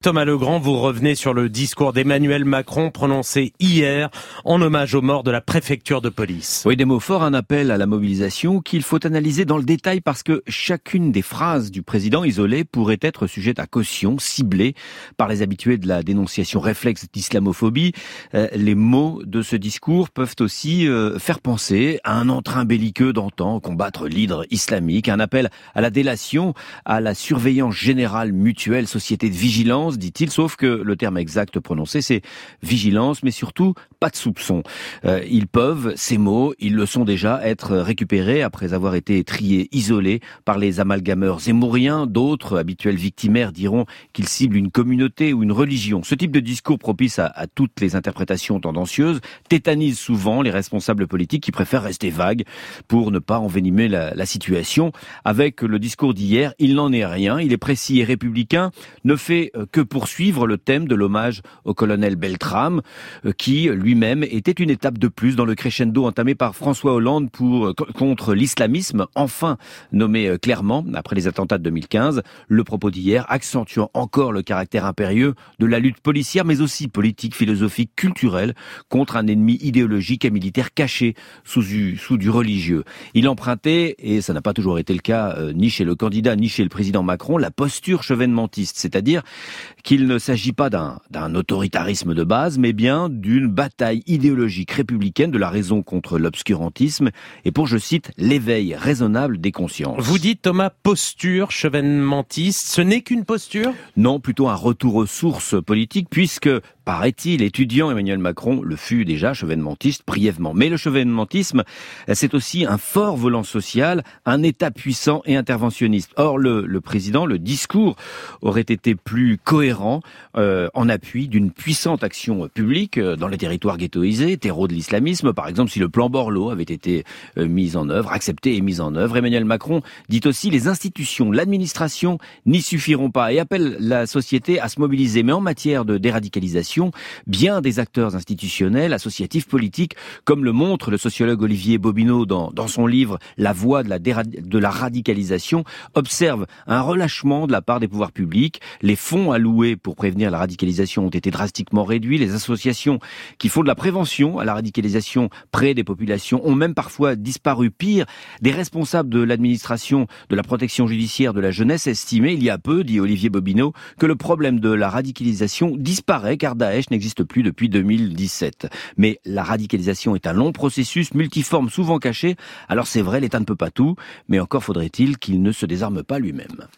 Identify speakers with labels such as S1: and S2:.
S1: Thomas Legrand, vous revenez sur le discours d'Emmanuel Macron prononcé hier en hommage aux morts de la préfecture de police.
S2: Oui, des mots forts, un appel à la mobilisation qu'il faut analyser dans le détail parce que chacune des phrases du président isolé pourrait être sujette à caution, ciblée par les habitués de la dénonciation réflexe d'islamophobie. Les mots de ce discours peuvent aussi faire penser à un entrain belliqueux d'antan, combattre l'hydre islamique, un appel à la délation, à la surveillance générale mutuelle, société de vigilance, dit-il, sauf que le terme exact prononcé, c'est vigilance, mais surtout pas de soupçon. Ils peuvent, ces mots, ils le sont déjà, être récupérés après avoir été triés, isolés par les amalgameurs zémouriens. D'autres, habituels victimaires, diront qu'ils ciblent une communauté ou une religion. Ce type de discours propice à toutes les interprétations tendancieuses tétanise souvent les responsables politiques qui préfèrent rester vagues pour ne pas envenimer la situation. Avec le discours d'hier, il n'en est rien. Il est précis et républicain, ne fait que poursuivre le thème de l'hommage au colonel Beltrame, qui lui-même était une étape de plus dans le crescendo entamé par François Hollande contre l'islamisme, enfin nommé clairement après les attentats de 2015. Le propos d'hier accentuant encore le caractère impérieux de la lutte policière, mais aussi politique, philosophique, culturelle, contre un ennemi idéologique et militaire caché sous du religieux. Il empruntait, et ça n'a pas toujours été le cas, ni chez le candidat, ni chez le président Macron, la posture chevènementiste, c'est-à-dire qu'il ne s'agit pas d'un autoritarisme de base, mais bien d'une bataille idéologique républicaine de la raison contre l'obscurantisme et pour, je cite, l'éveil raisonnable des consciences.
S1: Vous dites, Thomas, posture chevènementiste, ce n'est qu'une posture ?
S2: Non, plutôt un retour aux sources politiques, puisque, paraît-il, étudiant Emmanuel Macron le fut déjà chevènementiste brièvement. Mais le chevènementisme, c'est aussi un fort volant social, un État puissant et interventionniste. Or, le président, le discours aurait été plus cohérent en appui d'une puissante action publique dans les territoires ghettoisés, terreau de l'islamisme. Par exemple, si le plan Borloo avait été mis en œuvre, accepté et mis en œuvre. Emmanuel Macron dit aussi les institutions, l'administration n'y suffiront pas et appelle la société à se mobiliser. Mais en matière de déradicalisation, bien des acteurs institutionnels, associatifs, politiques, comme le montre le sociologue Olivier Bobineau dans son livre La voie de la radicalisation, observent un relâchement de la part des pouvoirs publics. Les fonds alloués pour prévenir la radicalisation ont été drastiquement réduits. Les associations qui font de la prévention à la radicalisation près des populations ont même parfois disparu. Pire, des responsables de l'administration de la protection judiciaire de la jeunesse estimaient il y a peu, dit Olivier Bobineau, que le problème de la radicalisation disparaît car Daesh n'existe plus depuis 2017. Mais la radicalisation est un long processus, multiforme, souvent caché. Alors c'est vrai, l'État ne peut pas tout, mais encore faudrait-il qu'il ne se désarme pas lui-même.